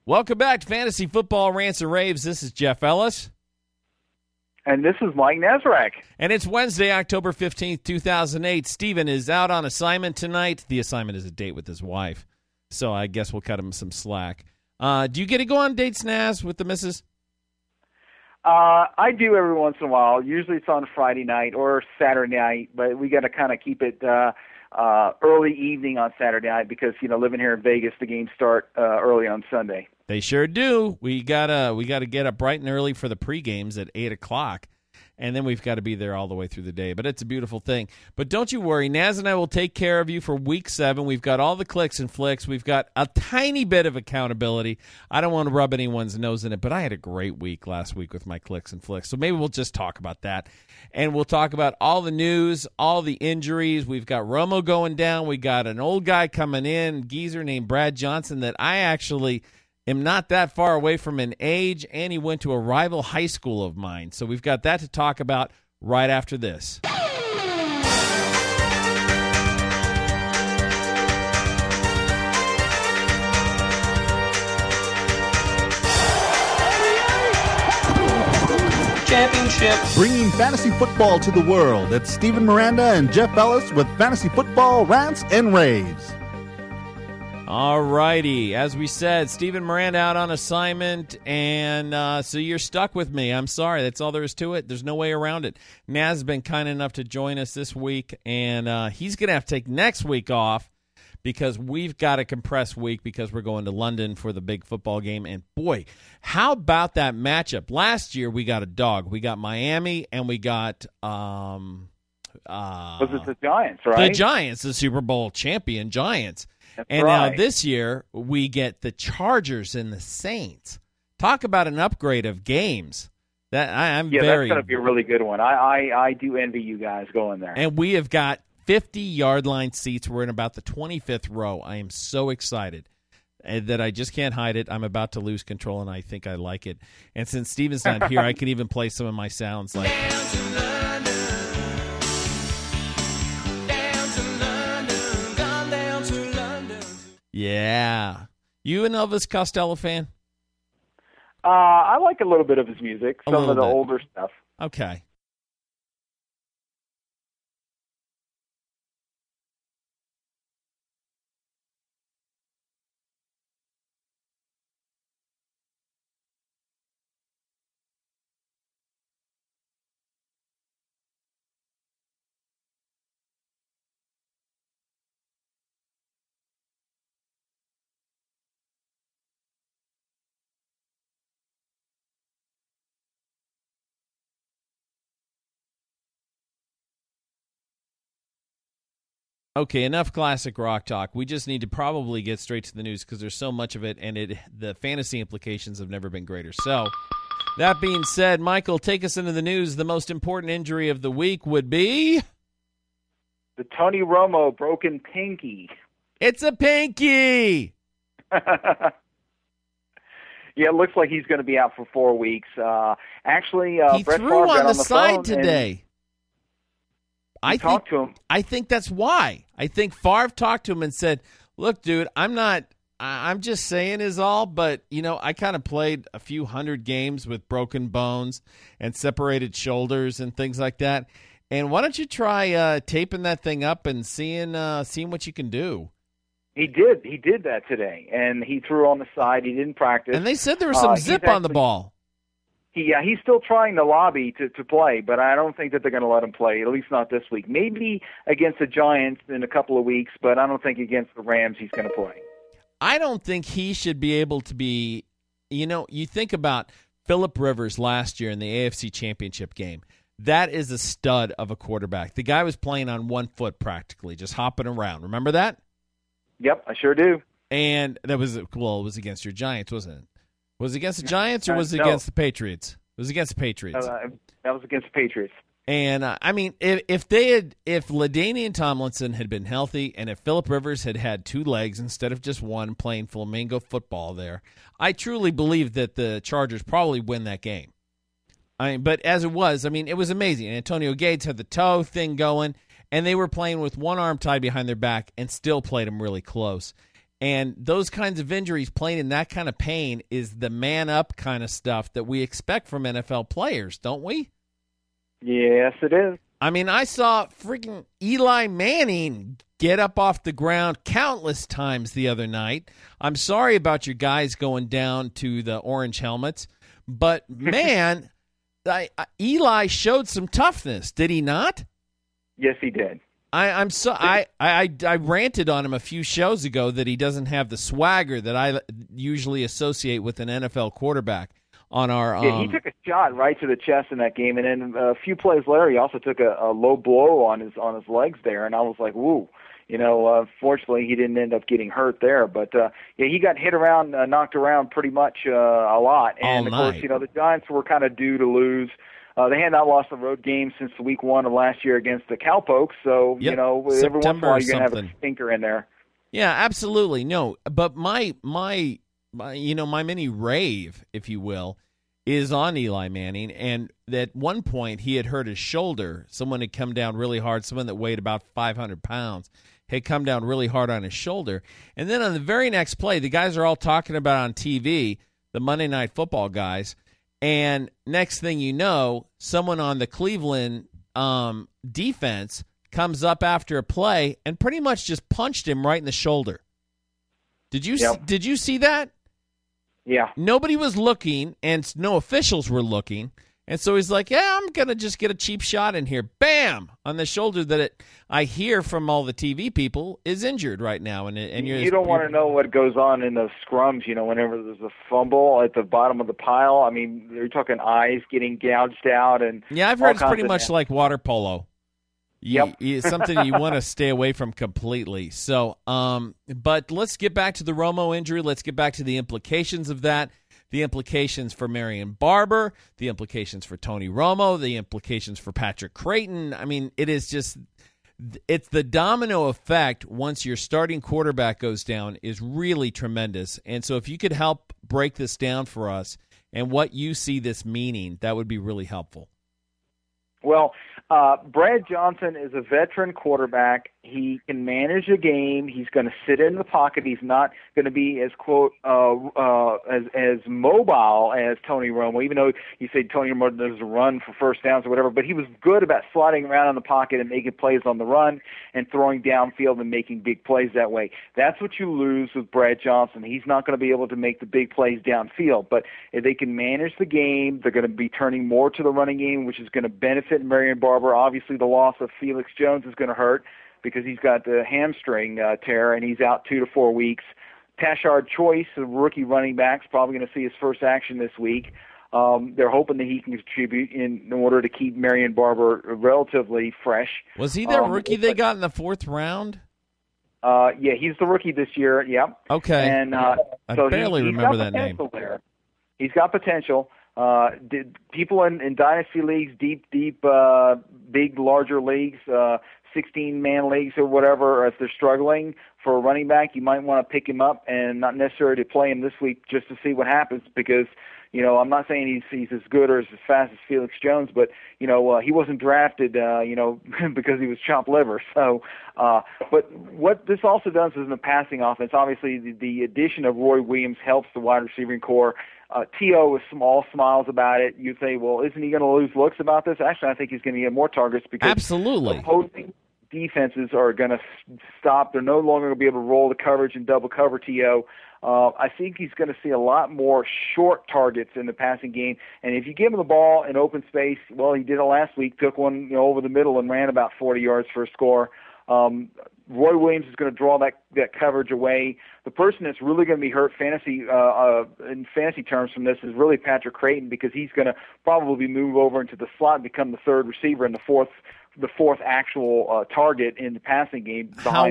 Welcome back to Fantasy Football Rants and Raves. This is Jeff Ellis. And this is Mike Nazarek. And it's Wednesday, October 15th, 2008. Steven is out on assignment tonight. The assignment is a date with his wife, so I guess we'll cut him some slack. Do you get to go on dates, Naz, with the missus? I do every once in a while. Usually it's on Friday night or Saturday night, but we got to kind of keep it early evening on Saturday night because, living here in Vegas, the games start early on Sunday. They sure do. We gotta get up bright and early for the pre-games at 8 o'clock, and then we've got to be there all the way through the day. But it's a beautiful thing. But don't you worry. Naz and I will take care of you for Week 7. We've got all the clicks and flicks. We've got a tiny bit of accountability. I don't want to rub anyone's nose in it, but I had a great week last week with my clicks and flicks. So maybe we'll just talk about that. And we'll talk about all the news, all the injuries. We've got Romo going down. We got an old guy coming in, geezer named Brad Johnson, that I actually am not that far away from in age, and he went to a rival high school of mine. So we've got that to talk about right after this. Championship. Bringing fantasy football to the world. It's Steven Miranda and Jeff Ellis with Fantasy Football Rants and Raves. All righty. As we said, Steven Miranda out on assignment, and so you're stuck with me. I'm sorry. That's all there is to it. There's no way around it. Naz has been kind enough to join us this week, and he's going to have to take next week off because we've got a compressed week because we're going to London for the big football game. And, boy, how about that matchup? Last year we got a dog. We got Miami, and we got was it the Giants, right? The Giants, the Super Bowl champion Giants. That's Now right. this year, we get the Chargers and the Saints. Talk about an upgrade of games. That's going to be a really good one. I do envy you guys going there. And we have got 50-yard line seats. We're in about the 25th row. I am so excited that I just can't hide it. I'm about to lose control, and I think I like it. And since Steven's not here, I can even play some of my sounds like... Yeah. You an Elvis Costello fan? I like a little bit of his music, some of the bit. older stuff. Okay. Okay, enough classic rock talk. We just need to probably get straight to the news because there's so much of it, and the fantasy implications have never been greater. So, that being said, Michael, take us into the news. The most important injury of the week would be... The Tony Romo broken pinky. It's a pinky! Yeah, it looks like he's going to be out for 4 weeks. Actually, he Brett threw Favre got on the side phone today. I talked to him. I think that's why. I think Favre talked to him and said, look, dude, I'm just saying is all, but, I kind of played a few hundred games with broken bones and separated shoulders and things like that. And why don't you try taping that thing up and seeing what you can do? He did that today, and he threw on the side. He didn't practice. And they said there was some zip on the ball. He's still trying to lobby to play, but I don't think that they're going to let him play, at least not this week. Maybe against the Giants in a couple of weeks, but I don't think against the Rams he's going to play. I don't think he should be able to be, you think about Phillip Rivers last year in the AFC Championship game. That is a stud of a quarterback. The guy was playing on one foot practically, just hopping around. Remember that? Yep, I sure do. And it was against your Giants, wasn't it? Was it against the Giants or was it No. against the Patriots? It was against the Patriots. That was against the Patriots. And, if LaDainian Tomlinson had been healthy and if Phillip Rivers had had two legs instead of just one playing flamingo football there, I truly believe that the Chargers probably win that game. But as it was, it was amazing. Antonio Gates had the toe thing going, and they were playing with one arm tied behind their back and still played them really close. And those kinds of injuries, playing in that kind of pain, is the man-up kind of stuff that we expect from NFL players, don't we? Yes, it is. I mean, I saw freaking Eli Manning get up off the ground countless times the other night. I'm sorry about your guys going down to the orange helmets, but, man, Eli showed some toughness, did he not? Yes, he did. I ranted on him a few shows ago that he doesn't have the swagger that I usually associate with an NFL quarterback. On our he took a shot right to the chest in that game, and then a few plays later, he also took a low blow on his legs there, and I was like, woo. Fortunately, he didn't end up getting hurt there, but he got hit around, knocked around pretty much a lot, and of course, the Giants were kind of due to lose. They had not lost a road game since week 1 of last year against the Cowpokes, so, every once in a while you're going to have a stinker in there. Yeah, absolutely. No, but my mini rave, if you will, is on Eli Manning, and at one point he had hurt his shoulder. Someone had come down really hard, someone that weighed about 500 pounds had come down really hard on his shoulder. And then on the very next play, the guys are all talking about on TV, the Monday Night Football guys, and next thing you know, someone on the Cleveland defense comes up after a play and pretty much just punched him right in the shoulder. Did you see that? Yeah. Nobody was looking, and no officials were looking. And so he's like, I'm going to just get a cheap shot in here. Bam! On the shoulder that I hear from all the TV people is injured right now. And you don't want to know what goes on in those scrums, whenever there's a fumble at the bottom of the pile. I mean, you're talking eyes getting gouged out. And yeah, I've heard it's pretty much like water polo. It's something you want to stay away from completely. So, but let's get back to the Romo injury. Let's get back to the implications of that. The implications for Marion Barber, the implications for Tony Romo, the implications for Patrick Creighton. I mean, it's the domino effect once your starting quarterback goes down is really tremendous. And so if you could help break this down for us and what you see this meaning, that would be really helpful. Well, Brad Johnson is a veteran quarterback. He can manage a game. He's going to sit in the pocket. He's not going to be as as mobile as Tony Romo, even though you say Tony Romo does a run for first downs or whatever, but he was good about sliding around in the pocket and making plays on the run and throwing downfield and making big plays that way. That's what you lose with Brad Johnson. He's not going to be able to make the big plays downfield, but if they can manage the game, they're going to be turning more to the running game, which is going to benefit Marion Barber. Obviously, the loss of Felix Jones is going to hurt because he's got the hamstring tear, and he's out 2 to 4 weeks. Tashard Choice, the rookie running back, is probably going to see his first action this week. They're hoping that he can contribute in order to keep Marion Barber relatively fresh. Was he the rookie they got in the 4th round? Yeah, he's the rookie this year, yep. Okay. And I barely remember that name. There. He's got potential. People in dynasty leagues, deep, big, larger leagues, 16-man leagues or whatever, if they're struggling for a running back, you might want to pick him up and not necessarily to play him this week just to see what happens because, I'm not saying he's as good or as fast as Felix Jones, but, he wasn't drafted, because he was chopped liver. So, but what this also does is in the passing offense, obviously the addition of Roy Williams helps the wide receiving core. T.O. with small smiles about it. You say, well, isn't he going to lose looks about this? Actually, I think he's going to get more targets because absolutely opposing defenses are going to stop. They're no longer going to be able to roll the coverage and double cover T.O. I think he's going to see a lot more short targets in the passing game. And if you give him the ball in open space, well, he did it last week, took one over the middle and ran about 40 yards for a score. Roy Williams is going to draw that coverage away. The person that's really going to be hurt in fantasy terms from this is really Patrick Creighton because he's going to probably move over into the slot and become the third receiver and the fourth actual target in the passing game behind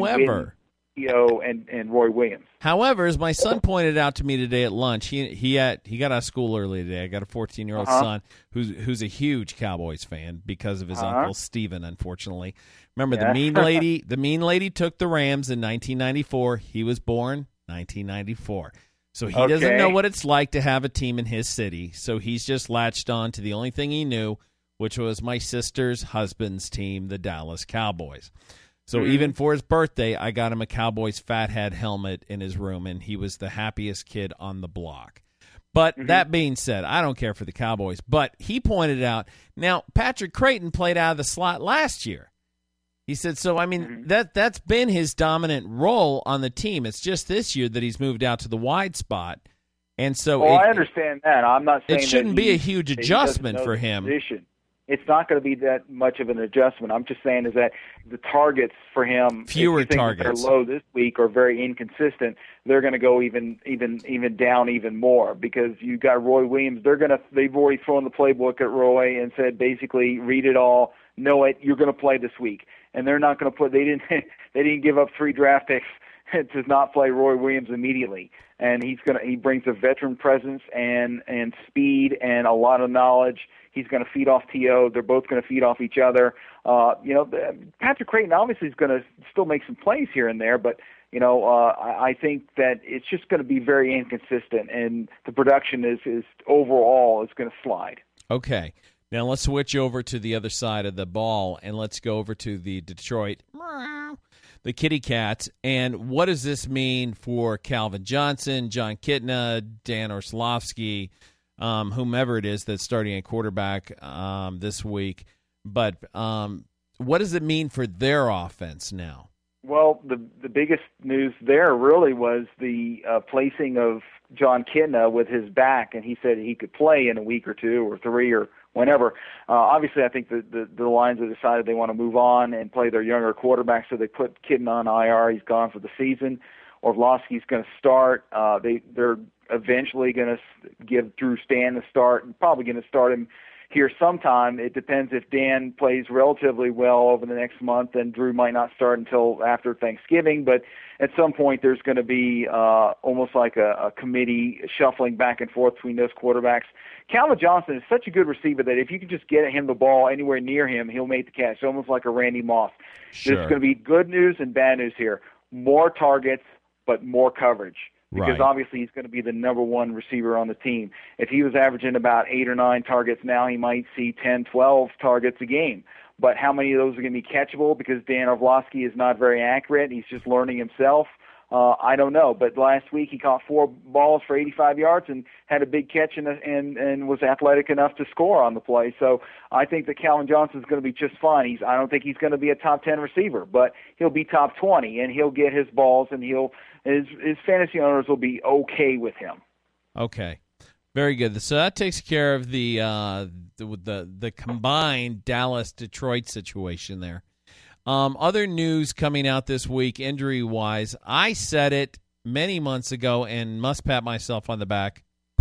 T.O. and Roy Williams. However, as my son pointed out to me today at lunch, he got out of school early today. I got a 14-year-old son who's a huge Cowboys fan because of his uncle Steven, unfortunately. Remember, the mean lady the mean lady took the Rams in 1994. He was born 1994. So he doesn't know what it's like to have a team in his city. So he's just latched on to the only thing he knew, which was my sister's husband's team, the Dallas Cowboys. So even for his birthday, I got him a Cowboys fat hat helmet in his room, and he was the happiest kid on the block. But that being said, I don't care for the Cowboys. But he pointed out, now, Patrick Creighton played out of the slot last year. He said, so, I mean, that's been his dominant role on the team. It's just this year that he's moved out to the wide spot. And so I understand that. I'm not saying it shouldn't be a huge adjustment for him. Position. It's not going to be that much of an adjustment. I'm just saying is that the targets for him, fewer if you think targets, they're low this week or very inconsistent, they're going to go even down even more because you got Roy Williams. They've already thrown the playbook at Roy and said basically read it all, know it. You're going to play this week, and they're not going to put. They didn't give up 3 draft picks to not play Roy Williams immediately. And he brings a veteran presence and speed and a lot of knowledge. He's going to feed off T.O. They're both going to feed off each other. Patrick Creighton obviously is going to still make some plays here and there, but I think that it's just going to be very inconsistent, and the production is overall is going to slide. Okay. Now let's switch over to the other side of the ball, and let's go over to the Detroit, the Kitty Cats. And what does this mean for Calvin Johnson, John Kitna, Dan Orlovsky, whomever it is that's starting at quarterback this week? But what does it mean for their offense now? Well, the biggest news there really was the placing of John Kitna with his back, and he said he could play in a week or 2 or 3 or whenever. Obviously, I think the Lions have decided they want to move on and play their younger quarterback, so they put Kitna on IR. He's gone for the season. Orlovsky's going to start. They're eventually going to give Drew Stan the start, and probably going to start him here sometime. It depends if Dan plays relatively well over the next month, then Drew might not start until after Thanksgiving. But at some point, there's going to be almost like a committee shuffling back and forth between those quarterbacks. Calvin Johnson is such a good receiver that if you can just get him the ball anywhere near him, he'll make the catch, almost like a Randy Moss. Sure. There's going to be good news and bad news here. More targets, but more coverage. Because obviously he's going to be the number one receiver on the team. If he was averaging about 8 or 9 targets now, he might see 10, 12 targets a game. But how many of those are going to be catchable because Dan Orlovsky is not very accurate? He's just learning himself. I don't know. But last week he caught 4 balls for 85 yards and had a big catch and was athletic enough to score on the play. So I think that Calvin Johnson is going to be just fine. I don't think he's going to be a top 10 receiver, but he'll be top 20, and he'll get his balls, and his fantasy owners will be okay with him. Okay. Very good. So that takes care of the combined Dallas-Detroit situation there. Other news coming out this week, injury-wise, I said it many months ago and must pat myself on the back,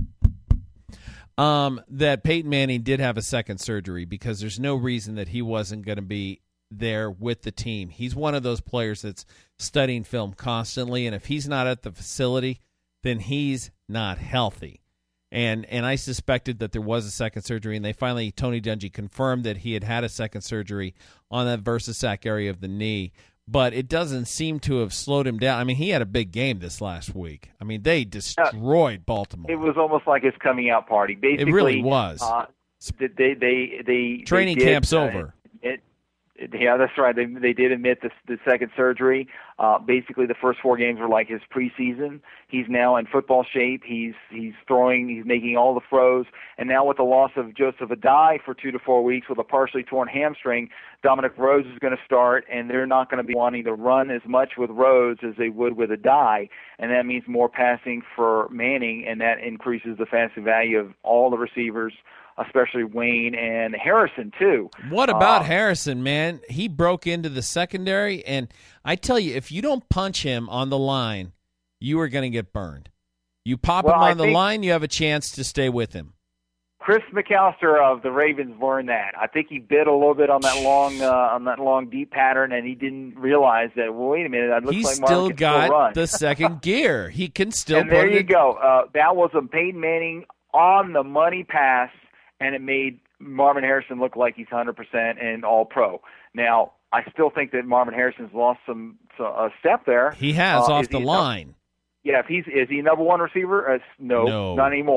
that Peyton Manning did have a second surgery because there's no reason that he wasn't going to be there with the team. He's one of those players that's studying film constantly, and if he's not at the facility, then he's not healthy. And I suspected that there was a second surgery, and Tony Dungy confirmed that he had a second surgery on that versus sac area of the knee, but it doesn't seem to have slowed him down. I mean, he had a big game this last week. I mean, they destroyed Baltimore. It was almost like his coming out party. Basically, it really was. Training camp's over. Yeah, that's right. They did admit the second surgery. Basically, the first 4 games were like his preseason. He's now in football shape. He's throwing. He's making all the throws. And now with the loss of Joseph Adai for 2 to 4 weeks with a partially torn hamstring, Dominic Rose is going to start, and they're not going to be wanting to run as much with Rose as they would with Adai. And that means more passing for Manning, and that increases the fantasy value of all the receivers, especially Wayne and Harrison, too. What about Harrison, man? He broke into the secondary, and I tell you, if you don't punch him on the line, you are going to get burned. You pop him on the line, you have a chance to stay with him. Chris McAllister of the Ravens learned that. I think he bit a little bit on that long deep pattern, and he didn't realize that. Well, wait a minute, it looks like Marvin can still run. The second gear. He can still. And there you go. That was a Peyton Manning on the money pass, and it made Marvin Harrison look like he's 100% and all-pro. Now, I still think that Marvin Harrison's lost a step there. He has off the line. Is he number one receiver? No, not anymore.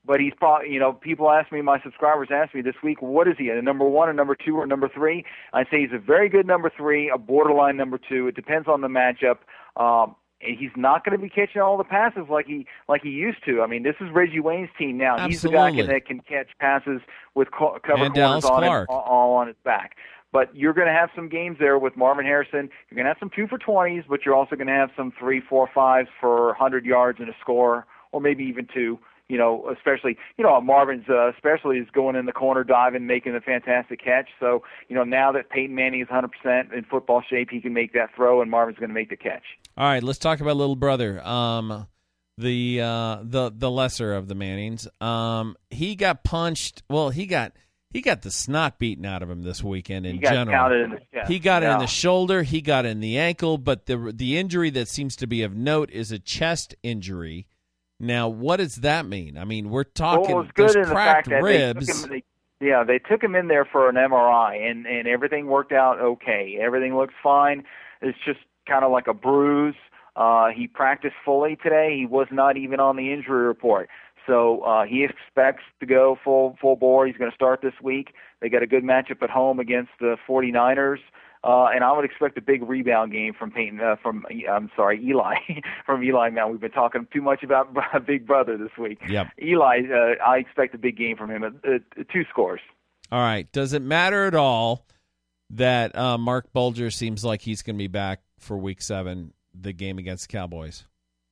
but he's probably, people ask me, my subscribers ask me this week, what is he, a number 1, a number 2, or number 3? I say he's a very good number 3, a borderline number 2. It depends on the matchup. He's not going to be catching all the passes like he used to. I mean, this is Reggie Wayne's team now. Absolutely. He's the guy that can catch passes with cover corners on him, all on his back. But you're going to have some games there with Marvin Harrison. You're going to have some 2 for 20s, but you're also going to have some 3, 4, 5s for 100 yards and a score, or maybe even 2. Especially, Marvin's especially is going in the corner, diving, making a fantastic catch. So, now that Peyton Manning is 100% in football shape, he can make that throw, and Marvin's going to make the catch. All right, let's talk about little brother, the lesser of the Mannings. He got punched. Well, he got the snot beaten out of him this weekend. In general, counted in the chest. He got it in the shoulder. He got it in the ankle. But the injury that seems to be of note is a chest injury. Now, what does that mean? I mean, we're talking there's cracked ribs. They took him in there for an MRI, and everything worked out okay. Everything looks fine. It's just kind of like a bruise. He practiced fully today. He was not even on the injury report. So he expects to go full bore. He's going to start this week. They got a good matchup at home against the 49ers. And I would expect a big rebound game from Eli. From Eli. Now we've been talking too much about Big Brother this week. Yep. Eli, I expect a big game from him. 2 scores. All right. Does it matter at all that Mark Bulger seems like he's going to be back for Week 7, the game against the Cowboys?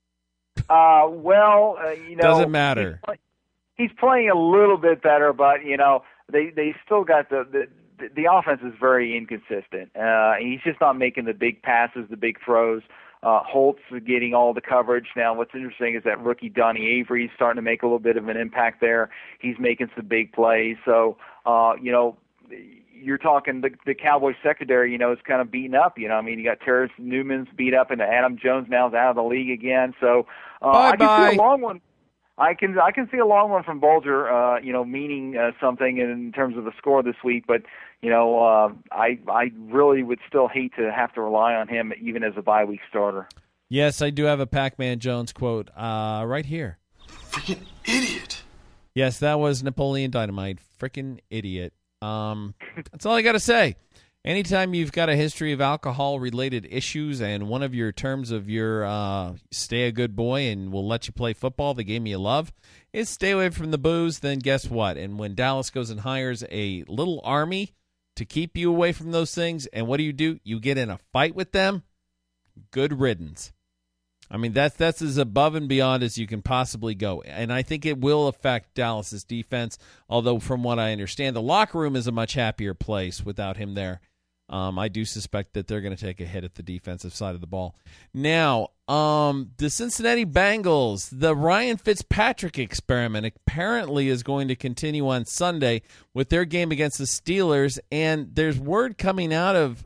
Doesn't matter. He's playing a little bit better, but they still got the offense is very inconsistent. He's just not making the big passes, the big throws. Holt's getting all the coverage. Now, what's interesting is that rookie Donnie Avery is starting to make a little bit of an impact there. He's making some big plays. So, you're talking the Cowboys secondary, is kind of beaten up. You got Terrence Newman's beat up, and Adam Jones now is out of the league again. So I can see a long one. I can see a long one from Bulger, meaning something in terms of the score this week. But I really would still hate to have to rely on him even as a bye week starter. Yes, I do have a Pac-Man Jones quote right here. Freaking idiot. Yes, that was Napoleon Dynamite. Freaking idiot. That's all I got to say. Anytime you've got a history of alcohol-related issues and one of your terms of your stay a good boy and we'll let you play football, the game you love, is stay away from the booze, then guess what? And when Dallas goes and hires a little army to keep you away from those things, and what do? You get in a fight with them? Good riddance. I mean, that's as above and beyond as you can possibly go. And I think it will affect Dallas's defense, although from what I understand, the locker room is a much happier place without him there. I do suspect that they're going to take a hit at the defensive side of the ball. Now, the Cincinnati Bengals, the Ryan Fitzpatrick experiment apparently is going to continue on Sunday with their game against the Steelers, and there's word coming out of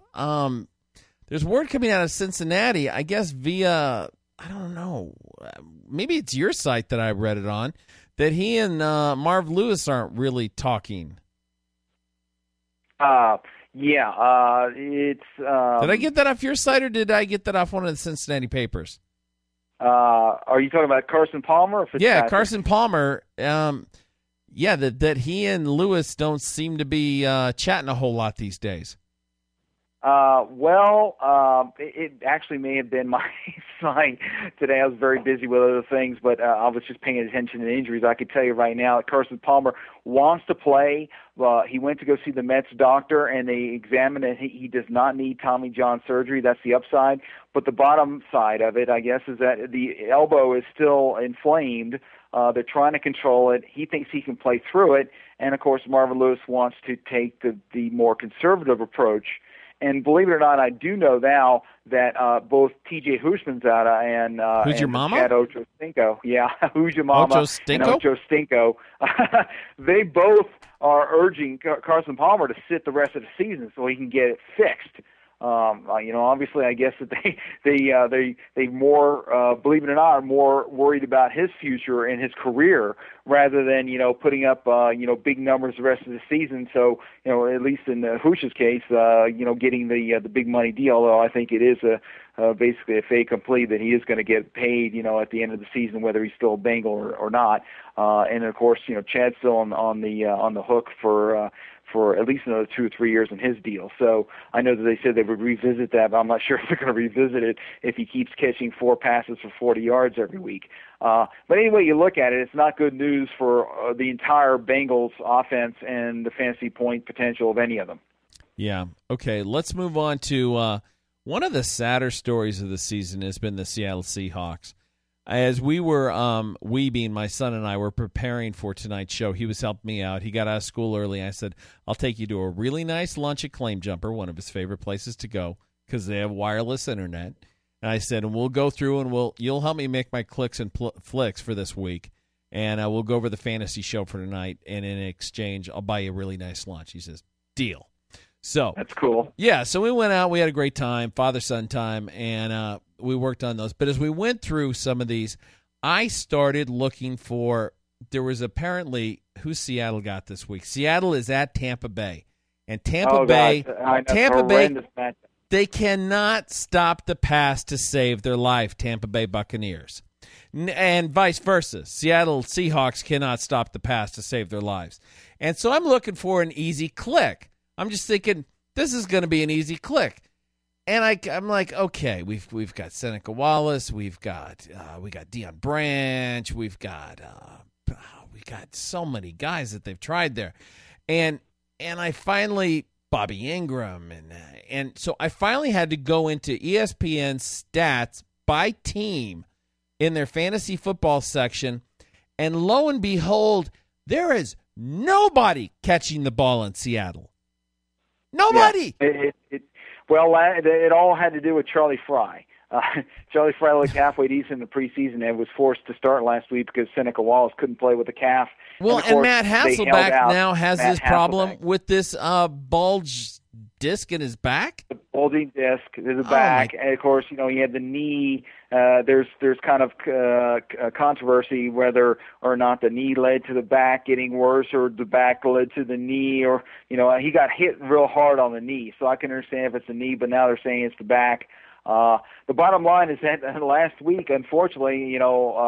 Cincinnati, I guess via, I don't know, maybe it's your site that I read it on, that he and Marv Lewis aren't really talking. It's. Did I get that off your site, or did I get that off one of the Cincinnati papers? Are you talking about Carson Palmer? Or Fitzpatrick? Yeah, Carson Palmer. That he and Lewis don't seem to be chatting a whole lot these days. It actually may have been my site today. I was very busy with other things, but I was just paying attention to the injuries. I could tell you right now that Carson Palmer wants to play. He went to go see the Mets doctor, and they examined it. He does not need Tommy John surgery. That's the upside. But the bottom side of it, I guess, is that the elbow is still inflamed. They're trying to control it. He thinks he can play through it. And, of course, Marvin Lewis wants to take the more conservative approach. And believe it or not, I do know now that both T.J. Houshmandzadeh and Who's your mama? Chad Ochocinco, Who's your mama? Ochocinco? And Ochocinco, they both are urging Carson Palmer to sit the rest of the season so he can get it fixed. Obviously, I guess that they more, believe it or not, are more worried about his future and his career rather than putting up big numbers the rest of the season. So at least in Hoosh's case, getting the big money deal. Although I think it is basically a fait accompli that he is going to get paid at the end of the season, whether he's still a Bengal or not. And of course, Chad's still on the hook for at least another 2 or 3 years in his deal. So I know that they said they would revisit that, but I'm not sure if they're going to revisit it if he keeps catching 4 passes for 40 yards every week. But anyway, you look at it, it's not good news for the entire Bengals offense and the fantasy point potential of any of them. Yeah. Okay, let's move on to one of the sadder stories of the season has been the Seattle Seahawks. As we were, we being my son and I were preparing for tonight's show, he was helping me out. He got out of school early. I said, I'll take you to a really nice lunch at Claim Jumper, one of his favorite places to go, because they have wireless internet. And I said, and we'll go through and you'll help me make my clicks and flicks for this week, and we'll go over the fantasy show for tonight, and in exchange, I'll buy you a really nice lunch. He says, deal. So that's cool. Yeah, so we went out. We had a great time, father-son time, and we worked on those. But as we went through some of these, I started looking for – there was apparently – who Seattle got this week? Seattle is at Tampa Bay. And Tampa Bay, they cannot stop the pass to save their life, Tampa Bay Buccaneers. And vice versa. Seattle Seahawks cannot stop the pass to save their lives. And so I'm looking for an easy click. I'm just thinking, this is going to be an easy click. And I'm like, okay, we've got Seneca Wallace, we got Deion Branch, we got so many guys that they've tried there, and I finally Bobby Ingram, and so I finally had to go into ESPN stats by team in their fantasy football section, and lo and behold, there is nobody catching the ball in Seattle. Nobody. Yeah, it all had to do with Charlie Fry. Charlie Fry looked halfway decent in the preseason and was forced to start last week because Seneca Wallace couldn't play with the calf. Well, and Matt Hasselbeck now has this problem with this bulge disc in his back. The bulging disc in his back, and of course, he had the knee. There's kind of controversy whether or not the knee led to the back getting worse or the back led to the knee, or he got hit real hard on the knee. So I can understand if it's the knee, but now they're saying it's the back. The bottom line is that last week, unfortunately,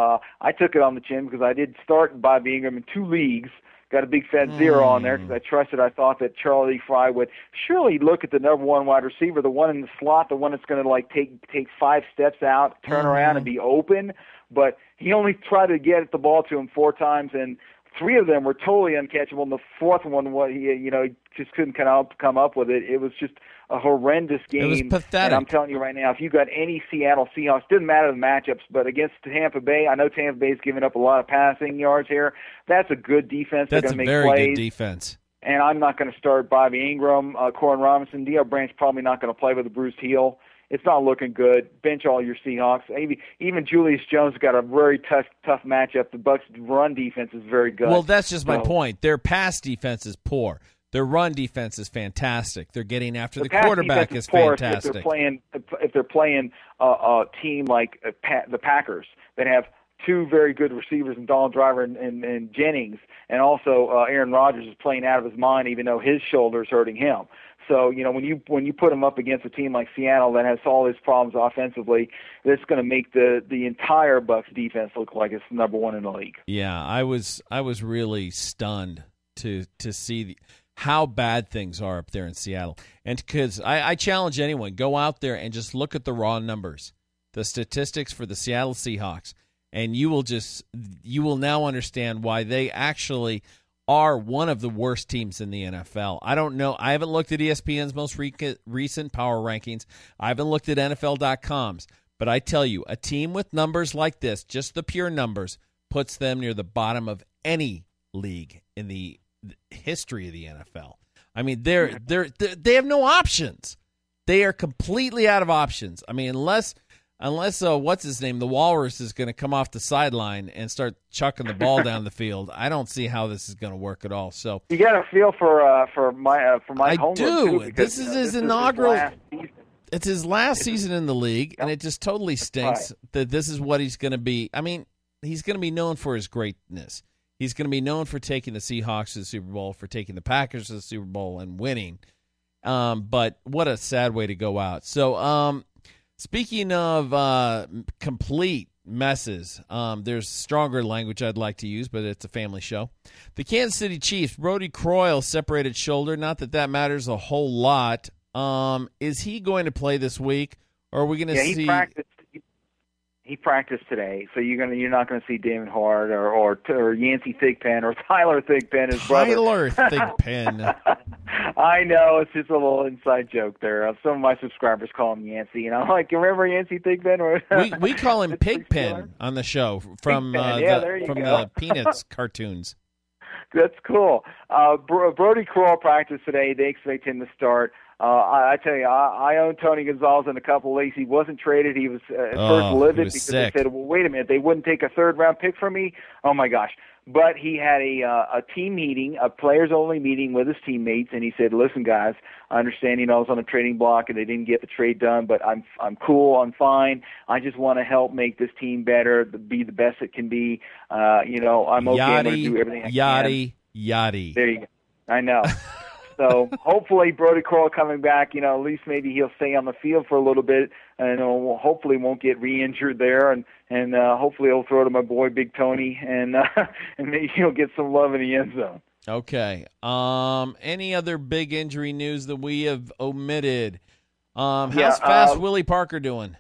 I took it on the chin because I did start Bobby Ingram in 2 leagues. Got a big fat 0 on there because I thought that Charlie Fry would surely look at the number 1 wide receiver, the one in the slot, the one that's going to take 5 steps out, turn around, and be open. But he only tried to get the ball to him 4 times, and 3 of them were totally uncatchable. And the 4th one, he just couldn't come up with it. It was just a horrendous game. It was pathetic. And I'm telling you right now, if you got any Seattle Seahawks, didn't matter the matchups, but against Tampa Bay, I know Tampa Bay's given up a lot of passing yards here. That's a good defense. That's a very good defense. And I'm not going to start Bobby Ingram, Corin Robinson. Deion Branch probably not going to play with a bruised heel. It's not looking good. Bench all your Seahawks. Even Julius Jones got a very tough matchup. The Bucs' run defense is very good. Well, that's just my point. Their pass defense is poor. Their run defense is fantastic. They're getting after the quarterback is fantastic. If they're playing a team like the Packers that have 2 very good receivers in Donald Driver and Jennings, and also Aaron Rodgers is playing out of his mind even though his shoulder's hurting him. So, when you put him up against a team like Seattle that has all these problems offensively, that's going to make the entire Bucs defense look like it's number 1 in the league. Yeah, I was really stunned to see how bad things are up there in Seattle. And because I challenge anyone, go out there and just look at the raw numbers, the statistics for the Seattle Seahawks, and you will now understand why they actually are one of the worst teams in the NFL. I don't know. I haven't looked at ESPN's most recent power rankings. I haven't looked at NFL.com's. But I tell you, a team with numbers like this, just the pure numbers, puts them near the bottom of any league in the history of the NFL. I mean, they have no options. They are completely out of options. I mean, unless what's his name, the Walrus is going to come off the sideline and start chucking the ball down the field. I don't see how this is going to work at all. So you got to feel for Mike Holmgren. I do. Too, this is his inaugural. It's his last season in the league, and it just totally stinks that this is what he's going to be. I mean, he's going to be known for his greatness. He's going to be known for taking the Seahawks to the Super Bowl, for taking the Packers to the Super Bowl and winning. But what a sad way to go out. So, speaking of complete messes, there's stronger language I'd like to use, but it's a family show. The Kansas City Chiefs, Brody Croyle, separated shoulder. Not that matters a whole lot. Is he going to play this week, or are we going to see? He practiced today, so you're not going to see Damon Hart or Yancey Thigpen or Tyler Thigpen, his brother. Tyler Thigpen. I know, it's just a little inside joke there. Some of my subscribers call him Yancey, and I'm like, you remember Yancey Thigpen? we call him Pigpen on the show from the Peanuts cartoons. That's cool. Brody Croyle practiced today. They expect him to start. I tell you, I own Tony Gonzalez in a couple leagues. He wasn't traded. He was at first livid because sick. They said, well, wait a minute, they wouldn't take a third-round pick from me? Oh, my gosh. But he had a team meeting, a players-only meeting with his teammates, and he said, listen, guys, I understand, I was on a trading block and they didn't get the trade done, but I'm cool, I'm fine. I just want to help make this team better, be the best it can be. I'm okay. I'm going to do everything I can. Yachty. There you go. I know. So hopefully Brody Croyle coming back, at least maybe he'll stay on the field for a little bit and hopefully won't get re-injured there. And hopefully he'll throw to my boy Big Tony and maybe he'll get some love in the end zone. Okay. Any other big injury news that we have omitted? How's Fast Willie Parker doing?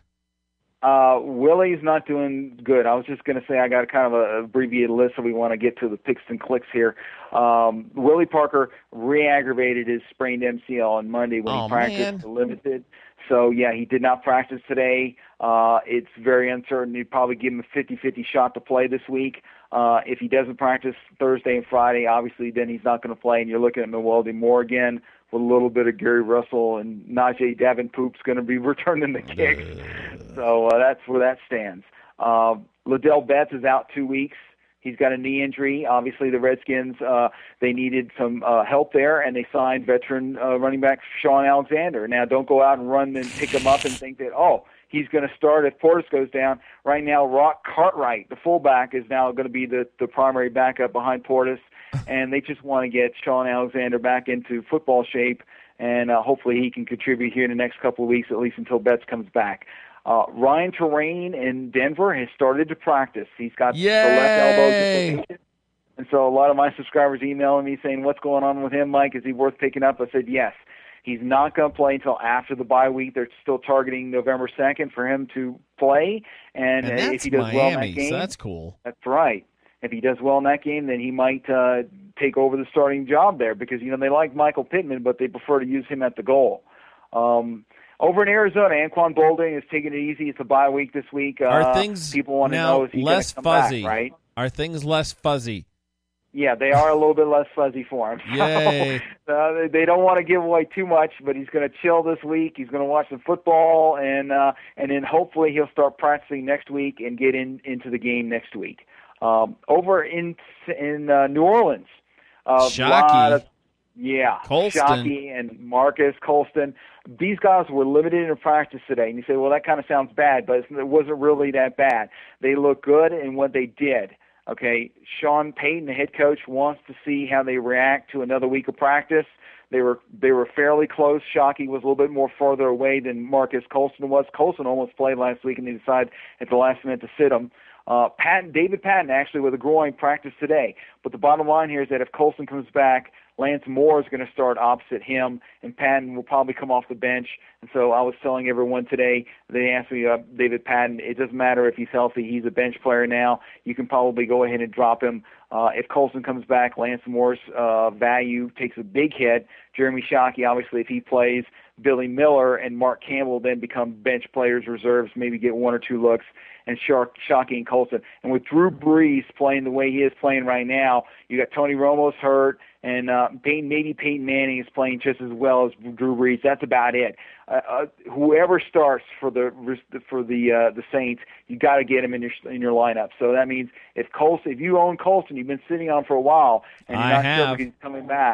Willie's not doing good. I was just going to say I got kind of an abbreviated list, so we want to get to the picks and clicks here. Willie Parker re-aggravated his sprained MCL on Monday when he practiced limited. So, yeah, he did not practice today. It's very uncertain. You'd probably give him a 50-50 shot to play this week. If he doesn't practice Thursday and Friday, obviously then he's not going to play, and you're looking at Milwaukee Moore again with a little bit of Gary Russell, and Najee Davenport's going to be returning the kicks. So that's where that stands. Ladell Betts is out 2 weeks. He's got a knee injury. Obviously, the Redskins, they needed some help there, and they signed veteran running back Sean Alexander. Now, don't go out and run and pick him up and think that, he's going to start if Portis goes down. Right now, Rock Cartwright, the fullback, is now going to be the primary backup behind Portis, and they just want to get Sean Alexander back into football shape, and hopefully he can contribute here in the next couple of weeks, at least until Betts comes back. Ryan Terrain in Denver has started to practice. He's got the left elbow dislocation. And so a lot of my subscribers emailing me saying, what's going on with him, Mike? Is he worth picking up? I said, yes. He's not going to play until after the bye week. They're still targeting November 2nd for him to play. And if he does Miami, well in that game, so that's cool. That's right. If he does well in that game, then he might take over the starting job there because, they like Michael Pittman, but they prefer to use him at the goal. Over in Arizona, Anquan Boldin is taking it easy. It's a bye week this week. Are things people want to know is he less come fuzzy? Back, right? Are things less fuzzy? Yeah, they are a little bit less fuzzy for him. Yay. So, they don't want to give away too much, but he's going to chill this week. He's going to watch some football, and then hopefully he'll start practicing next week and get into the game next week. Over in New Orleans, Shockey. Colston. Shockey and Marcus Colston. These guys were limited in practice today. And you say, well, that kind of sounds bad, but it wasn't really that bad. They look good in what they did. Okay, Sean Payton, the head coach, wants to see how they react to another week of practice. They were fairly close. Shockey was a little bit more farther away than Marcus Colston was. Colston almost played last week, and they decided at the last minute to sit him. David Patton actually with a groin practice today. But the bottom line here is that if Colston comes back, Lance Moore is going to start opposite him, and Patton will probably come off the bench. And so I was telling everyone today, they asked me, David Patton, it doesn't matter if he's healthy. He's a bench player now. You can probably go ahead and drop him. If Colston comes back, Lance Moore's value takes a big hit. Jeremy Shockey, obviously, if he plays, Billy Miller and Mark Campbell then become bench players, reserves, maybe get one or two looks, and Shockey and Colston. And with Drew Brees playing the way he is playing right now, you got Tony Romo's hurt, and maybe Peyton Manning is playing just as well as Drew Brees. That's about it. Whoever starts for the Saints, you got to get him in your lineup. So that means if you own Colston, you've been sitting on for a while, and you're not sure if he's coming back.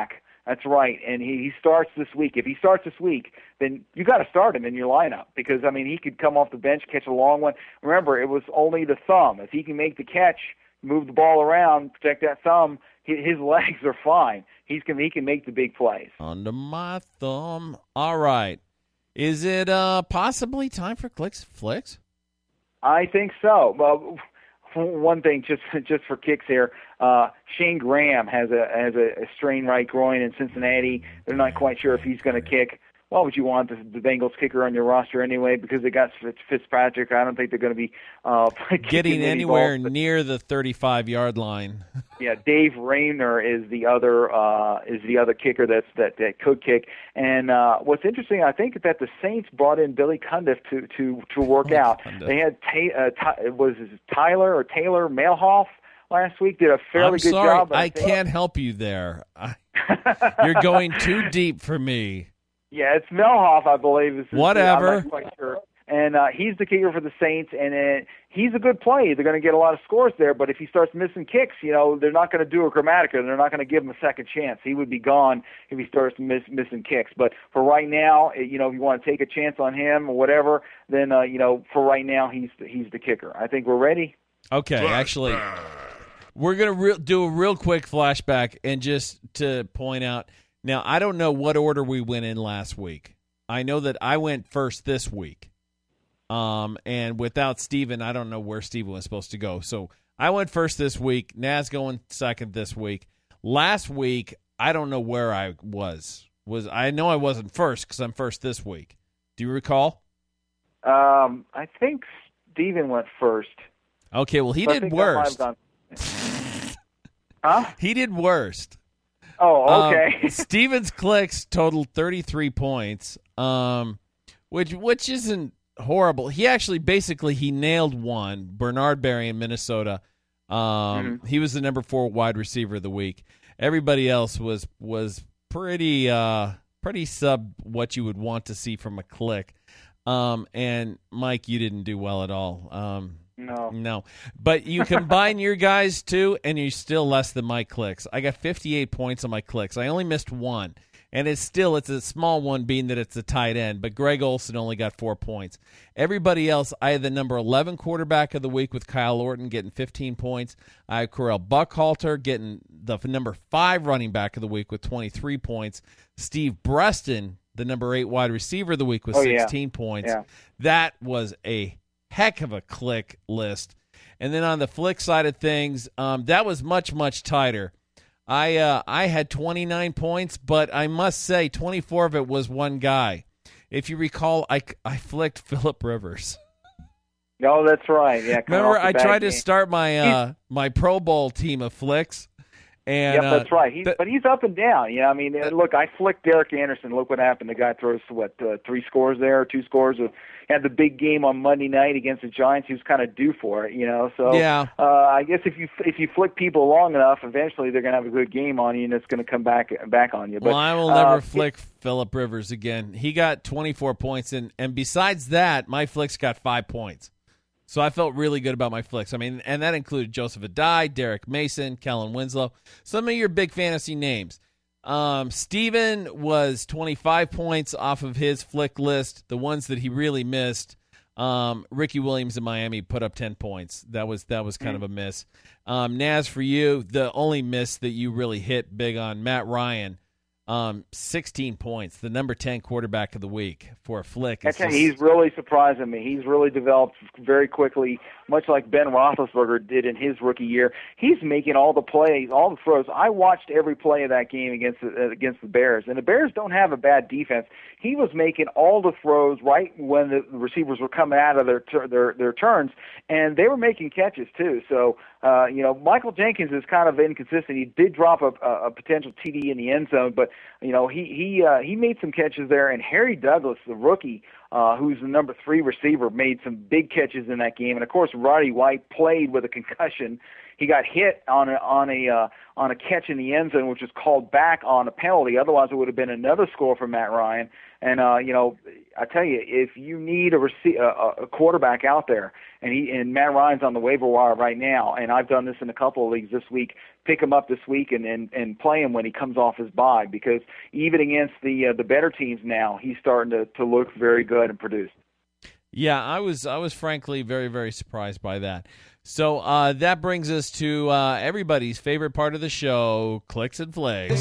That's right, and he starts this week. If he starts this week, then you got to start him in your lineup because, I mean, he could come off the bench, catch a long one. Remember, it was only the thumb. If he can make the catch, move the ball around, protect that thumb, his legs are fine. He can make the big plays. Under my thumb. All right. Is it possibly time for Flicks? I think so. Well, one thing, just for kicks here, Shane Graham has a strained right groin in Cincinnati. They're not quite sure if he's going to kick. Why would you want the Bengals kicker on your roster anyway? Because they got Fitzpatrick. I don't think they're going to be getting anywhere near the 35-yard line. Yeah, Dave Rayner is the other kicker that could kick. And what's interesting, I think that the Saints brought in Billy Cundiff to work out. Cundiff. They had Taylor Mailhoff last week. Did a fairly good job. I can't help you there. You're going too deep for me. Yeah, it's Melhoff, I believe. Whatever. I'm not quite sure. And he's the kicker for the Saints, and he's a good play. They're going to get a lot of scores there, but if he starts missing kicks, they're not going to do a Grammatica. They're not going to give him a second chance. He would be gone if he starts missing kicks. But for right now, if you want to take a chance on him or whatever, then, for right now, he's the kicker. I think we're ready. Okay, actually, we're going to do a real quick flashback and just to point out, now, I don't know what order we went in last week. I know that I went first this week. And without Steven, I don't know where Steven was supposed to go. So I went first this week. Naz going second this week. Last week, I don't know where I was. I know I wasn't first because I'm first this week. Do you recall? I think Steven went first. Okay, well, he did worst. Huh? He did worst. Oh, okay. Steven's clicks totaled 33 points, which isn't horrible. He actually he nailed one, Bernard Berry in Minnesota. He was the number 4 wide receiver of the week. Everybody else was pretty sub what you would want to see from a click. And Mike, you didn't do well at all. No. But you combine your guys too, and you're still less than my clicks. I got 58 points on my clicks. I only missed one. And it's a small one being that it's a tight end. But Greg Olsen only got 4 points. Everybody else, I had the number 11 quarterback of the week with Kyle Orton getting 15 points. I had Correll Buckhalter getting the number 5 running back of the week with 23 points. Steve Breston, the number 8 wide receiver of the week with 16 points. Yeah. That was a heck of a click list. And then on the flick side of things, that was much, much tighter. I had 29 points, but I must say 24 of it was one guy. If you recall, I flicked Phillip Rivers. No, that's right. Yeah. Remember, I tried to start my my Pro Bowl team of flicks. And, yep, that's right. But he's up and down. Yeah, I mean, look, I flicked Derek Anderson. Look what happened. The guy throws 3 scores there, 2 scores. Had the big game on Monday night against the Giants. He was kind of due for it, So yeah. I guess if you flick people long enough, eventually they're going to have a good game on you, and it's going to come back on you. But, well, I will never flick Phillip Rivers again. He got 24 points, and besides that, my flicks got 5 points. So I felt really good about my flicks. I mean, and that included Joseph Adai, Derek Mason, Kellen Winslow, some of your big fantasy names. Steven was 25 points off of his flick list. The ones that he really missed, Ricky Williams in Miami put up 10 points. That was kind of a miss. Naz, for you, the only miss that you really hit big on, Matt Ryan, 16 points, the number 10 quarterback of the week for a flick. He's really surprising me. He's really developed very quickly, much like Ben Roethlisberger did in his rookie year. He's making all the plays, all the throws. I watched every play of that game against the Bears, and the Bears don't have a bad defense. He was making all the throws right when the receivers were coming out of their turns, and they were making catches too. So, Michael Jenkins is kind of inconsistent. He did drop a potential TD in the end zone, but he made some catches there. And Harry Douglas, the rookie, who's the number 3 receiver, made some big catches in that game. And of course, Roddy White played with a concussion. he got hit on a catch in the end zone, which was called back on a penalty. Otherwise, it would have been another score for Matt Ryan. And I tell you, if you need a quarterback out there, and Matt Ryan's on the waiver wire right now, and I've done this in a couple of leagues this week, pick him up this week and play him when he comes off his bye, because even against the better teams now, he's starting to look very good and produce. Yeah, I was frankly very, very surprised by that. So that brings us to everybody's favorite part of the show, Clicks and Flicks.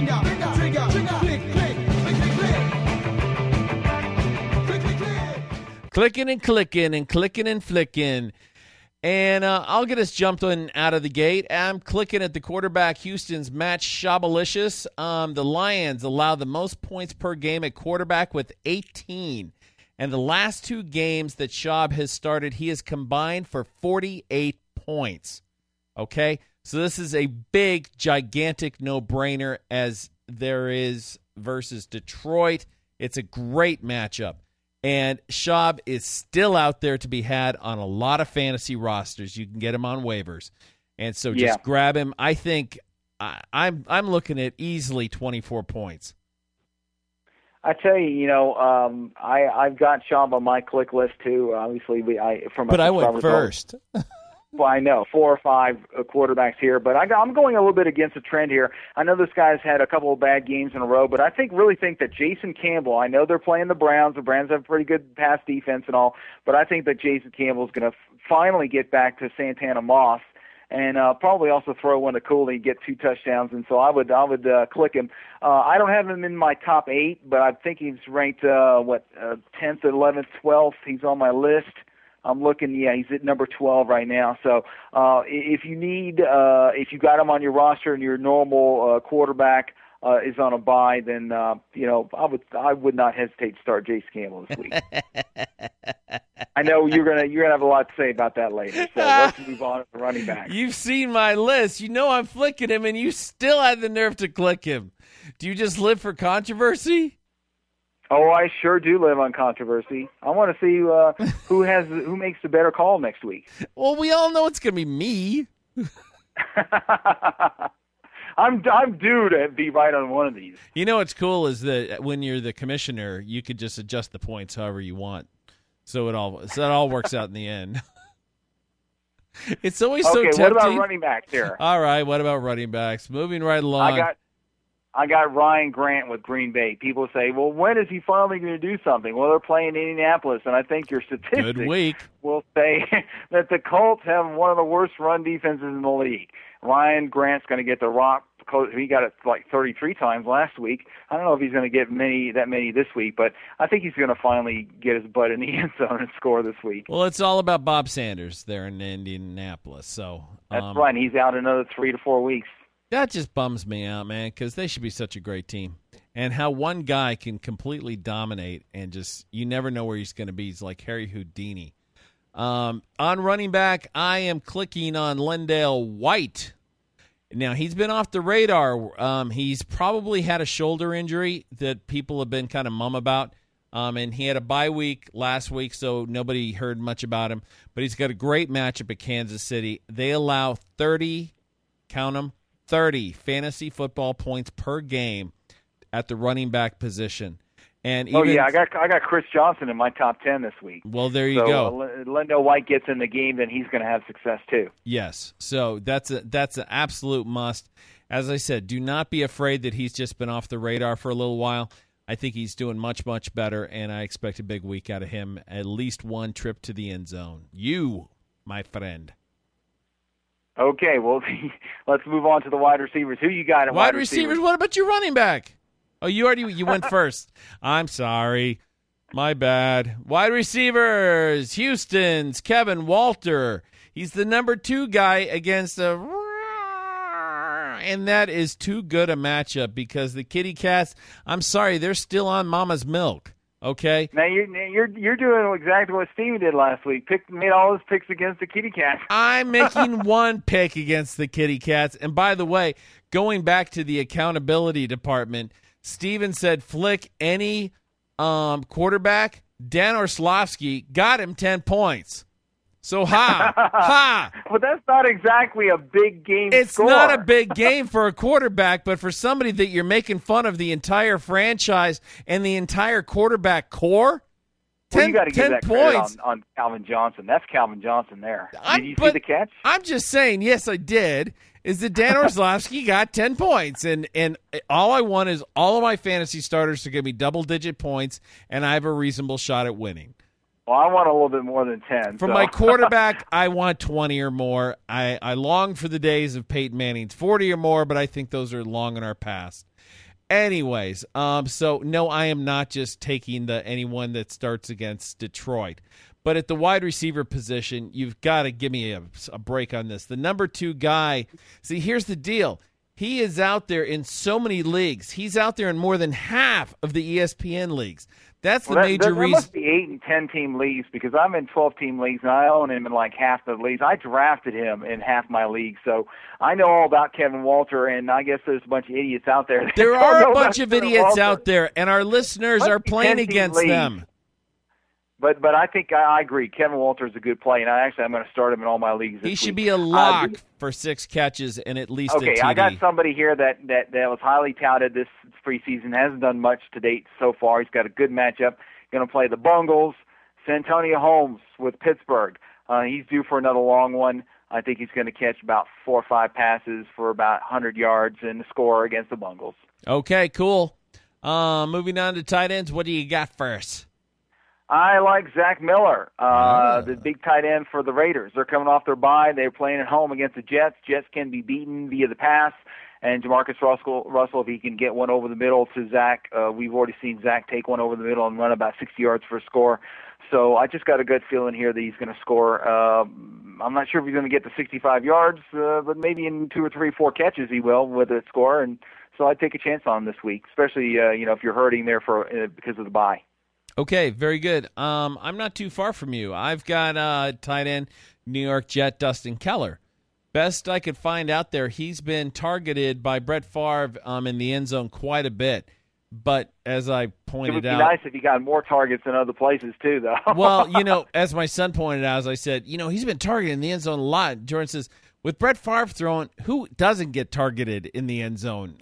Clicking and clicking and clicking and flicking. And I'll get us jumped on out of the gate. I'm clicking at the quarterback, Houston's Matt Schabalicious. The Lions allow the most points per game at quarterback with 18. And the last two games that Schaub has started, he has combined for 48 points. Okay? So this is a big, gigantic no-brainer as there is versus Detroit. It's a great matchup. And Schaub is still out there to be had on a lot of fantasy rosters. You can get him on waivers. And so just grab him. I think I'm looking at easily 24 points. I tell you, I've got Schaub on my click list too. Obviously, but I went first. Well, I know 4 or 5 quarterbacks here, but I'm going a little bit against the trend here. I know this guy's had a couple of bad games in a row, but I really think that Jason Campbell. I know they're playing the Browns. The Browns have a pretty good pass defense and all, but I think that Jason Campbell is going to finally get back to Santana Moss. And probably also throw one to Cooley and get 2 touchdowns. And so I would click him. I don't have him in my top 8, but I think he's ranked 10th, 11th, 12th. He's on my list. I'm looking. Yeah, he's at number 12 right now. So if you got him on your roster and your normal quarterback is on a bye, then I would not hesitate to start Jason Campbell this week. I know you're gonna have a lot to say about that later. So let's move on to the running back. You've seen my list. You know I'm flicking him, and you still had the nerve to click him. Do you just live for controversy? Oh, I sure do live on controversy. I want to see who makes the better call next week. Well, we all know it's gonna be me. I'm due to be right on one of these. You know what's cool is that when you're the commissioner, you could just adjust the points however you want. So it all works out in the end. It's always so tempting. Okay, what about running backs here? All right, what about running backs? Moving right along. I got Ryan Grant with Green Bay. People say, well, when is he finally going to do something? Well, they're playing Indianapolis, and I think your statistics will say that the Colts have one of the worst run defenses in the league. Ryan Grant's going to get the rock. He got it like 33 times last week. I don't know if he's going to get that many this week, but I think he's going to finally get his butt in the end zone and score this week. Well, it's all about Bob Sanders there in Indianapolis. So that's right. He's out another 3 to 4 weeks. That just bums me out, man, because they should be such a great team. And how one guy can completely dominate and just you never know where he's going to be. He's like Harry Houdini. On running back, I am clicking on Lendale White. Now, he's been off the radar. He's probably had a shoulder injury that people have been kind of mum about. And he had a bye week last week, so nobody heard much about him. But he's got a great matchup at Kansas City. They allow 30, count them, 30 fantasy football points per game at the running back position. And even, I got Chris Johnson in my top 10 this week. Well, there you go. Lendale White gets in the game, then he's going to have success too. Yes, so that's an absolute must. As I said, do not be afraid that he's just been off the radar for a little while. I think he's doing much, much better, and I expect a big week out of him. At least one trip to the end zone. You, my friend. Okay, well, let's move on to the wide receivers. Who you got at wide receivers? What about your running back? Oh, you went first. I'm sorry. My bad. Wide receivers, Houston's Kevin Walter. He's the number 2 guy against and that is too good a matchup because the Kitty Cats, I'm sorry, they're still on mama's milk. Okay. Now you're doing exactly what Steven did last week. Made all his picks against the Kitty Cats. I'm making one pick against the Kitty Cats. And by the way, going back to the accountability department, Steven said flick any quarterback. Dan Orlovsky got him 10 points. So ha. But that's not exactly a big game It's score. not a big game for a quarterback, but for somebody that you're making fun of the entire franchise and the entire quarterback core, Well, you got to give 10 that points. credit on Calvin Johnson. That's Calvin Johnson there. Did you see But the catch? I'm just saying, yes, I did, is that Dan Orlovsky got 10 points. And all I want is all of my fantasy starters to give me double-digit points, and I have a reasonable shot at winning. Well, I want a little bit more than 10. For so. my quarterback, I want 20 or more. I long for the days of Peyton Manning's 40 or more, but I think those are long in our past. Anyways, so no, I am not just taking anyone that starts against Detroit. But at the wide receiver position, you've got to give me a break on this. The number 2 guy, see, here's the deal. He is out there in so many leagues. He's out there in more than half of the ESPN leagues. That's the major reason. There must be 8 and 10 team leagues because I'm in 12-team leagues and I own him in like half the leagues. I drafted him in half my leagues, so I know all about Kevin Walter. And I guess there's a bunch of idiots out there. That there don't are know a bunch about of Kevin idiots Walter. out there, and our listeners Must are be playing 10-team against leagues. them. But I think I agree. Kevin Walter is a good play, and I'm going to start him in all my leagues. He This should week. be a lock for 6 catches and at least a Okay, TD. I got somebody here that was highly touted this preseason. Hasn't done much to date so far. He's got a good matchup. Going to play the Bungles. Santonio Holmes with Pittsburgh. He's due for another long one. I think he's going to catch about 4 or 5 passes for about 100 yards and score against the Bungles. Okay, cool. Moving on to tight ends, what do you got for us? I like Zach Miller, the big tight end for the Raiders. They're coming off their bye. They're playing at home against the Jets. Jets can be beaten via the pass. And Jamarcus Russell, if he can get one over the middle to Zach, we've already seen Zach take one over the middle and run about 60 yards for a score. So I just got a good feeling here that he's going to score. I'm not sure if he's going to get to 65 yards, but maybe in 2 or 3, 4 catches he will with a score. And so I'd take a chance on him this week, especially if you're hurting there because of the bye. Okay, very good. I'm not too far from you. I've got tight end New York Jet Dustin Keller. Best I could find out there, he's been targeted by Brett Favre in the end zone quite a bit. But as I pointed out, it would be nice if he got more targets in other places too, though. Well, as my son pointed out, as I said, he's been targeted in the end zone a lot. Jordan says, with Brett Favre throwing, who doesn't get targeted in the end zone?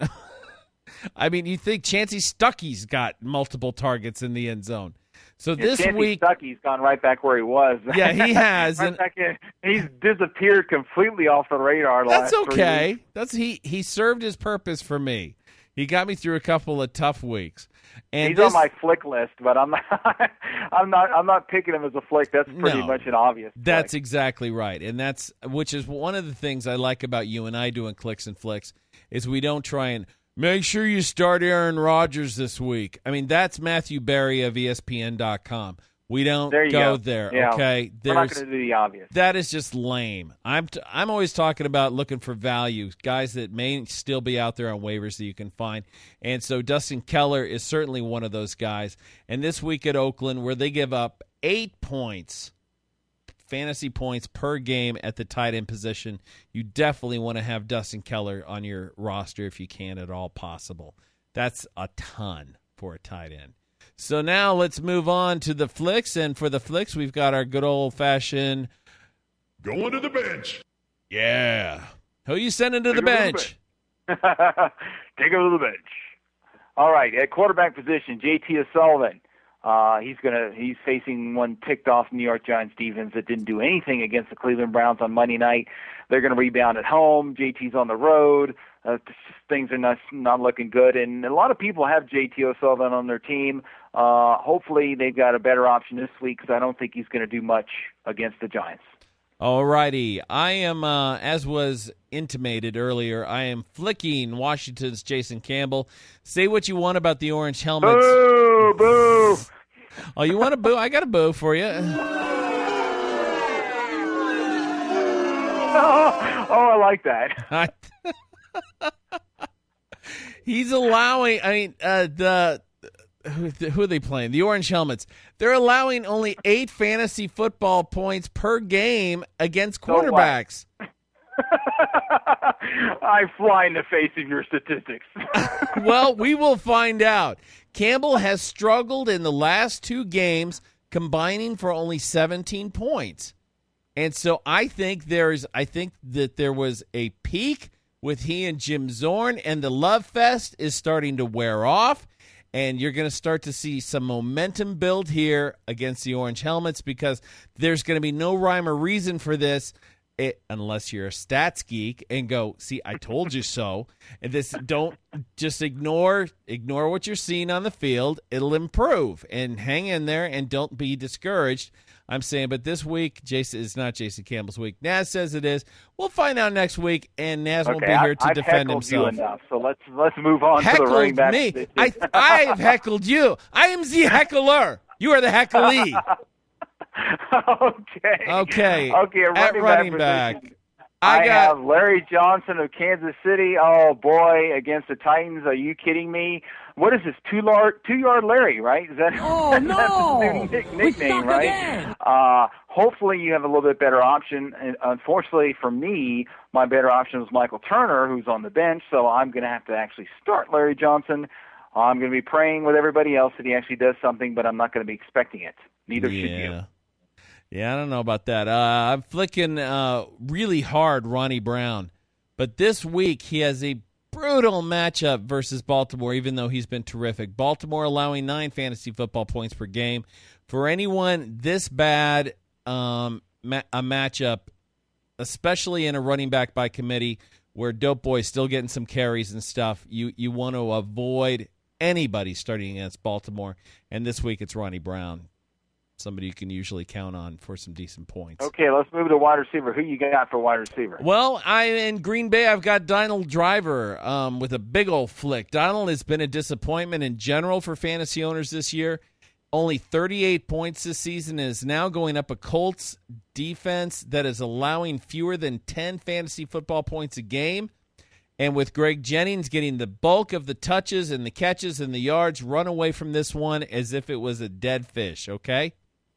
I mean, you think Chancey Stuckey's got multiple targets in the end zone. So this week, Stuckey's gone right back where he was. Yeah, he has. Right back in. He's disappeared completely off the radar. That's last 3 okay. weeks. He served his purpose for me. He got me through a couple of tough weeks. And he's on my flick list, but I'm not. I'm not picking him as a flick. That's pretty much an obvious. That's flick. exactly right, and which is one of the things I like about you and I doing Clicks and Flicks is we don't try and make sure you start Aaron Rodgers this week. I mean, that's Matthew Berry of ESPN.com. We don't go there, yeah. okay? We're not going to do the obvious. That is just lame. I'm always talking about looking for value, guys that may still be out there on waivers that you can find. And so Dustin Keller is certainly one of those guys. And this week at Oakland, where they give up 8 points, fantasy points per game at the tight end position, you definitely want to have Dustin Keller on your roster if you can at all possible. That's a ton for a tight end. So now let's move on to the flicks, and for the flicks, we've got our good old-fashioned Going to the bench. Yeah. Who you sending to the bench? Take him to the bench. All right, at quarterback position, J.T. O'Sullivan. He's facing one ticked off New York Giants defense that didn't do anything against the Cleveland Browns on Monday night. They're going to rebound at home. JT's on the road. Things are not looking good, and a lot of people have J.T. O'Sullivan on their team. Hopefully, they've got a better option this week because I don't think he's going to do much against the Giants. All righty. I am, as was intimated earlier, I am flicking Washington's Jason Campbell. Say what you want about the orange helmets. Boo! Boo! Oh, you want a boo? I got a boo for you. Oh, I like that. He's allowing, who are they playing? The Orange Helmets. They're allowing only 8 fantasy football points per game against quarterbacks. I fly in the face of your statistics. Well, we will find out. Campbell has struggled in the last 2 games, combining for only 17 points. And so I think that there was a peak with he and Jim Zorn, and the love fest is starting to wear off. And you're going to start to see some momentum build here against the Orange Helmets because there's going to be no rhyme or reason for this unless you're a stats geek and go, see, I told you so. And don't just ignore what you're seeing on the field. It'll improve. And hang in there and don't be discouraged. I'm saying, but this week, it's not Jason Campbell's week. Naz says it is. We'll find out next week, and Naz will be here to defend himself. You enough, so let's move on to the running back. Me. I have heckled you. I am the heckler. You are the hecklee. Okay. At running back. I have Larry Johnson of Kansas City. Oh, boy, against the Titans. Are you kidding me? What is this, 2-yard Larry, right? Is that, that's his new nickname, right? Hopefully you have a little bit better option. And unfortunately for me, my better option was Michael Turner, who's on the bench, so I'm going to have to actually start Larry Johnson. I'm going to be praying with everybody else that he actually does something, but I'm not going to be expecting it. Neither should you. Yeah, I don't know about that. I'm flicking really hard Ronnie Brown. But this week he has a brutal matchup versus Baltimore, even though he's been terrific. Baltimore allowing 9 fantasy football points per game. For anyone this bad a matchup, especially in a running back by committee where Dope Boy's still getting some carries and stuff, you want to avoid anybody starting against Baltimore. And this week it's Ronnie Brown. Somebody you can usually count on for some decent points. Okay, let's move to wide receiver. Who you got for wide receiver? Well, in Green Bay, I've got Donald Driver with a big old flick. Donald has been a disappointment in general for fantasy owners this year. Only 38 points this season and is now going up a Colts defense that is allowing fewer than 10 fantasy football points a game. And with Greg Jennings getting the bulk of the touches and the catches and the yards, run away from this one as if it was a dead fish, okay?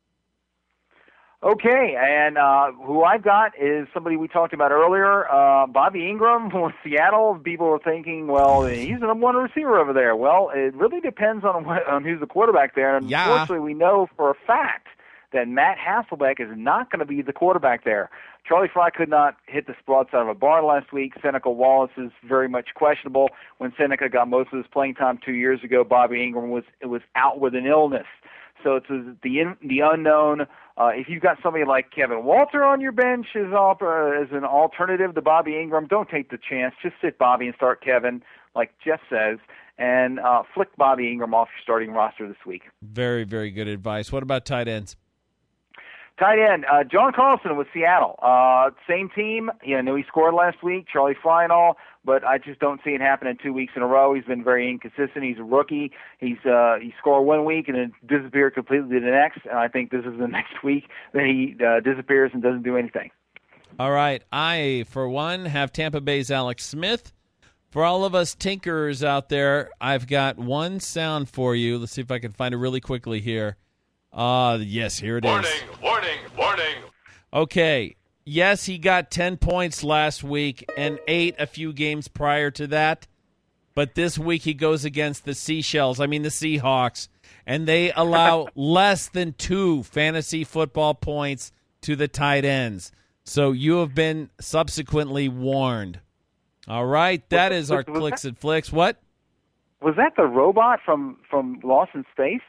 Okay, and who I've got is somebody we talked about earlier, Bobby Ingram from Seattle. People are thinking, well, he's the number one receiver over there. Well, it really depends on who's the quarterback there. And unfortunately, we know for a fact that Matt Hasselbeck is not going to be the quarterback there. Charlie Fry could not hit the spots out of a barn last week. Seneca Wallace is very much questionable. When Seneca got most of his playing time 2 years ago, Bobby Ingram was out with an illness. So it's the unknown. If you've got somebody like Kevin Walter on your bench as an alternative to Bobby Ingram, don't take the chance. Just sit Bobby and start Kevin, like Jeff says, and flick Bobby Ingram off your starting roster this week. Very, very good advice. What about tight ends? Tight end, John Carlson with Seattle. Same team. I know he scored last week, Charlie Fry and all, but I just don't see it happening 2 weeks in a row. He's been very inconsistent. He's a rookie. He scored 1 week and then disappeared completely the next, and I think this is the next week that he disappears and doesn't do anything. All right. I, for one, have Tampa Bay's Alex Smith. For all of us tinkers out there, I've got one sound for you. Let's see if I can find it really quickly here. Yes, here it is. Warning. Okay. Yes, he got 10 points last week and 8 a few games prior to that. But this week he goes against the Seahawks, and they allow less than 2 fantasy football points to the tight ends. So you have been subsequently warned. All right, that is our clicks and flicks. What? Was that the robot from Lost in Space?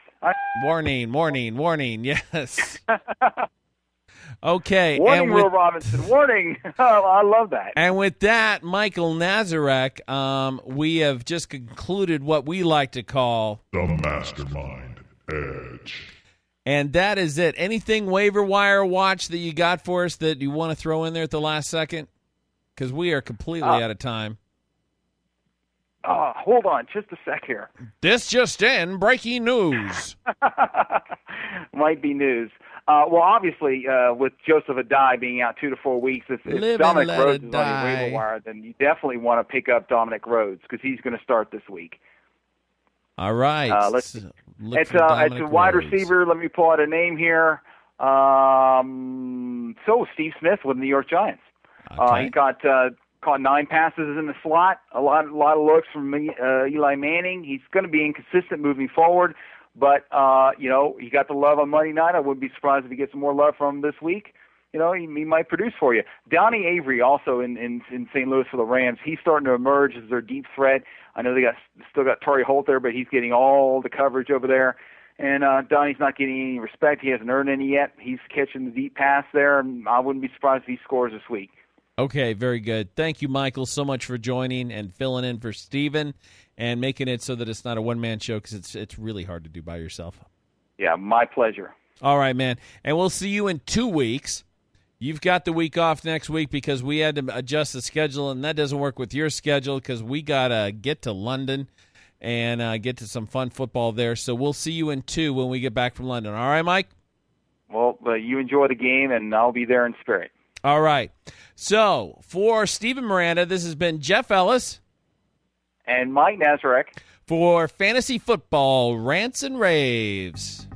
Warning, yes. Okay. Warning, Will Robinson, warning. I love that. And with that, Michael Nazarek, we have just concluded what we like to call the Mastermind Edge. And that is it. Anything waiver wire watch that you got for us that you want to throw in there at the last second? Because we are completely out of time. Hold on just a sec here. This just in, breaking news. Might be news. Well, obviously, with Joseph Adai being out 2 to 4 weeks, if Dominic Rhodes is on your waiver wire, then you definitely want to pick up Dominic Rhodes because he's going to start this week. All right. It's a wide receiver. Let me pull out a name here. Steve Smith with the New York Giants. Okay. He caught 9 passes in the slot, a lot of looks from Eli Manning. He's going to be inconsistent moving forward, but he got the love on Monday night. I wouldn't be surprised if he gets some more love from him this week. he might produce for you. Donnie Avery, also in St. Louis for the Rams, he's starting to emerge as their deep threat. I know they still got Torrey Holt there, but he's getting all the coverage over there. And Donnie's not getting any respect. He hasn't earned any yet. He's catching the deep pass there, and I wouldn't be surprised if he scores this week. Okay, very good. Thank you, Michael, so much for joining and filling in for Steven and making it so that it's not a one-man show, because it's really hard to do by yourself. Yeah, my pleasure. All right, man. And we'll see you in 2 weeks. You've got the week off next week because we had to adjust the schedule, and that doesn't work with your schedule because we got to get to London and get to some fun football there. So we'll see you in 2 when we get back from London. All right, Mike? Well, you enjoy the game, and I'll be there in spirit. All right. So for Steven Miranda, this has been Jeff Ellis. And Mike Nazarek. For Fantasy Football Rants and Raves.